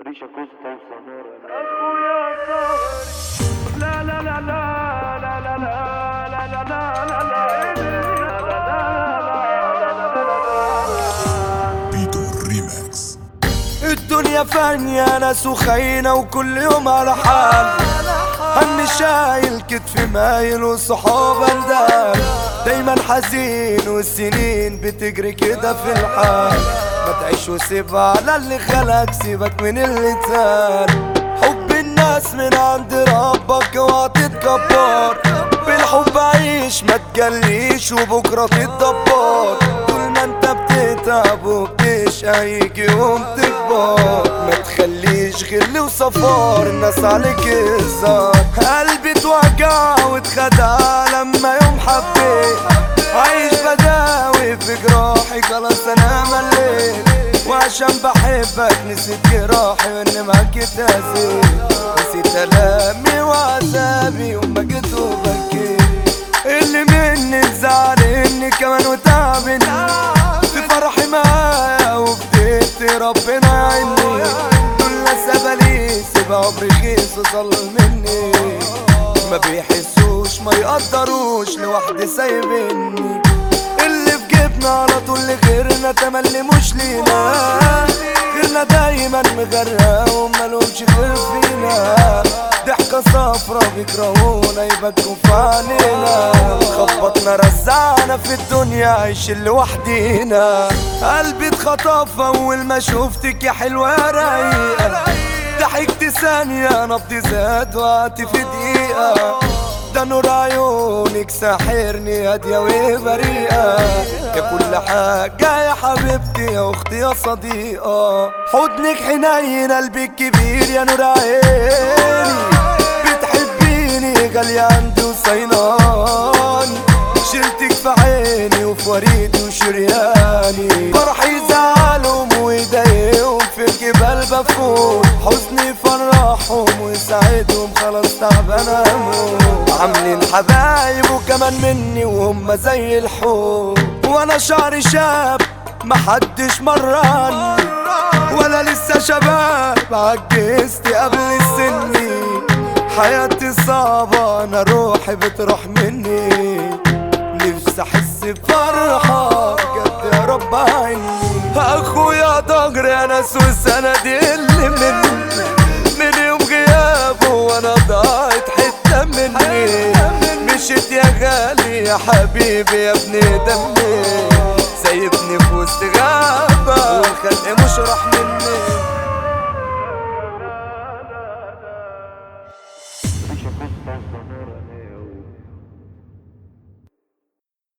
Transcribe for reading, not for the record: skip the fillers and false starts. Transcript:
ريشة كوستا وسمارة اخويا صهري لا لا لا لا لا لا لا لا لا لا بيتو ريماكس. الدنيا فانية ناس وخاينة وكل يوم على حال، همي شايل كتفي مايل وصحاب اندال، دايما حزين والسنين بتجري كده في الحال. ما تعيش وسيب على اللي خلق، سيبك من اللي تال. حب الناس من عند ربك اوعى تتكبر، بالحب عيش ما تجليش وبكرة تتدبر. طول ما انت بتتعب وبتشقى هيجي يوم تكبر. ما تخليش غل وصفار الناس عليك هزار. قلبي اتوجع واتخدع لما يوم حبيت، عايش بداوي في جراحي خلاص انا مليت. وعشان بحبك نسيت جراحي واني معاك اتأذيت، نسيت الامي وعذابي وما جيت وبكيت. اللي مني تزعلني كمان وتعبني، في فرحي معايا وبديت ربنا يعيني. دول ناس اباليس بعمري خيس وظل مني، ما بيحسوش ما يقدروش لوحدي سايبني. اللي في جيبنا على طول لغيرنا تملي مش لينا، غيرنا دايما مغرقة ومالهمش غير فينا. ضحكة صفرا بيكرهونا يبكوا في عنينا، خبطنا رزعنا في الدنيا عايشين لوحدينا. قلبي اتخطف اول ما شوفتك يا حلوة يا رايقة، ضحكت ثانية نبضي زاد وقعت في دقيقة. ده نور عيونك ساحرني هادية وبريئة، يا كل حاجة يا حبيبتي يا اختي يا صديقة. حضنك حنين قلبك كبير يا نور عيني، بتحبيني غالية عندي وصيناني. شلتك في عيني وفي وريدي وشرياني، فرحي زعلهم ويضايقهم في الجبال بفوت، حزني يفرحهم ويساعدهم خلاص تعبان اموت. عاملين حبايب وكمان مني وهم زي الحوت، وانا شعري شاب محدش مراني، ولا لسه شباب عجزت قبل السني. حياتي صعبة انا روحي بتروح مني، نفسي احس بفرحة بجد يا رب عيني. اخويا ضهري يا ناس والسندي اللي من يوم غيابه وانا ضاعت حتة مني. مشيت يا غالي يا حبيبي يا ابن دمي، سايبني في وسط غابة والخلق مش راح مني. ريشة كوستا وسمارة